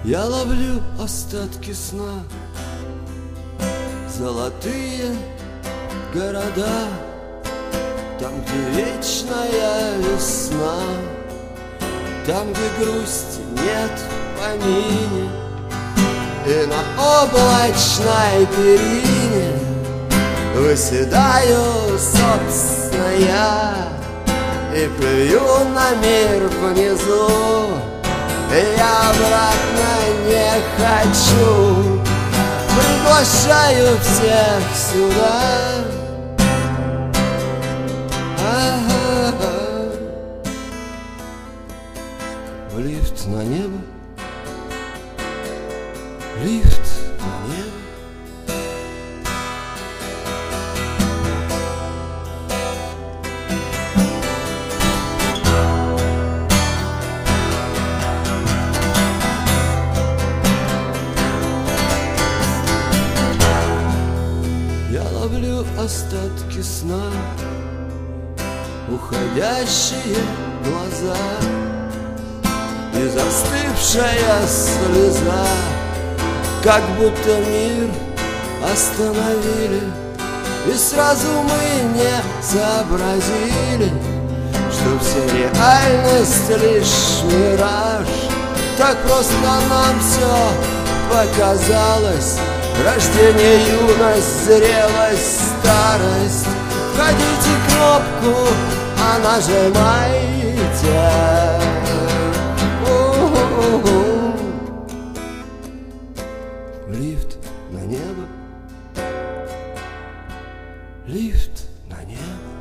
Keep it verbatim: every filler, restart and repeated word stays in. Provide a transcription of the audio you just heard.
Я ловлю остатки сна, золотые города, там, где вечная весна, там, где грусти нет в помине, и на облачной перине выседаю, собственно, я, и плюю на мир внизу. Я обратно не хочу, приглашаю всех сюда. А-а-а. В лифт на небо, лифт на небо. Я ловлю остатки сна, уходящие глаза и застывшая слеза, как будто мир остановили, и сразу мы не сообразили, что вся реальность лишь мираж. Так просто нам все показалось. Рождение, юность, зрелость, старость. Входите кнопку, а нажимайте. У-у-у-у. Лифт на небо, лифт на небо.